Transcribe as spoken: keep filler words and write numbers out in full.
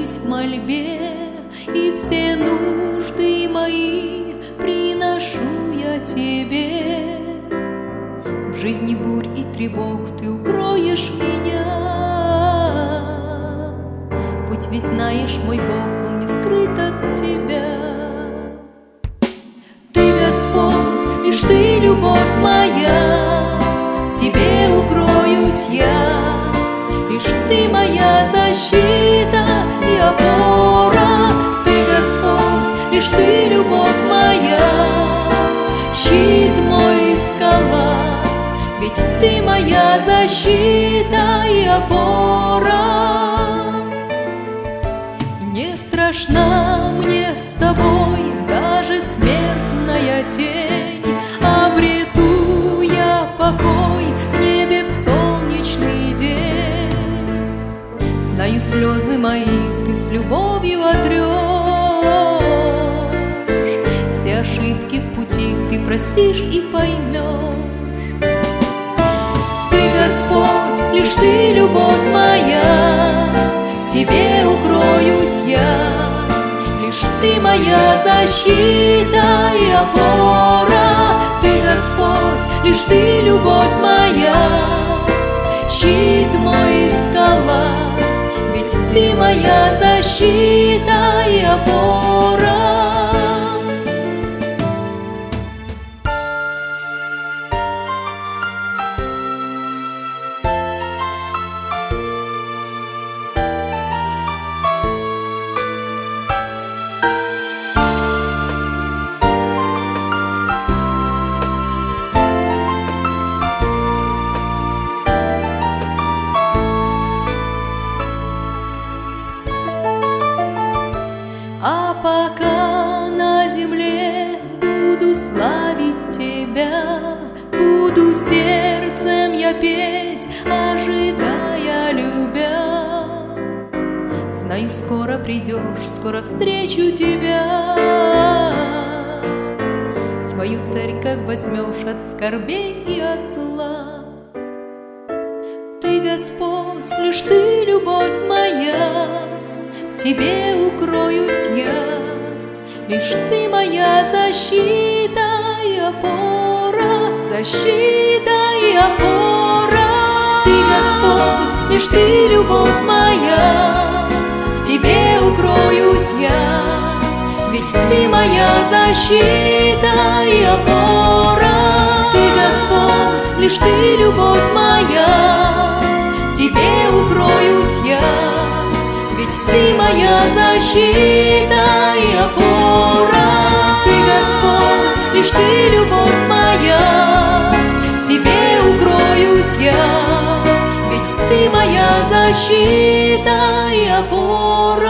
склоняюсь в мольбе, и все нужды мои приношу я тебе. В жизни бурь и тревог ты укроешь меня. Путь весь знаешь, мой Бог, он не скрыт от тебя. Ты, Господь, лишь ты любовь моя, в тебе укроюсь я. Лишь ты моя защита и опора. Ты, Господь, лишь ты любовь моя, щит мой и скала. Ведь ты моя защита и опора. Не страшна мне с тобой даже смертная тень. Обрету я покой в небе в солнечный день. Знаю, слезы мои ты с любовью отрешь. Все ошибки в пути ты простишь и поймешь. Господь, лишь ты любовь моя, в тебе укроюсь я. Лишь ты моя защита и опора. Ты, Господь, лишь ты любовь моя, щит мой и скала. Ведь ты моя защита и опора. А пока на земле буду славить тебя, буду сердцем я петь, ожидая, любя. Знаю, скоро придешь, скоро встречу тебя. Свою церковь возьмешь от скорбей и от зла. Ты, Господь, лишь ты любовь моя, в тебе укроюсь я. Лишь ты моя защита и опора, защита и опора. Ты, Господь, лишь ты любовь моя, в тебе укроюсь я. Ведь ты моя защита и опора. Ты, Господь, лишь ты любовь моя, в тебе укроюсь я. Ведь ты моя защита и опора. Ты, Господь, лишь ты любовь моя, в тебе укроюсь я. Ведь ты моя защита и опора.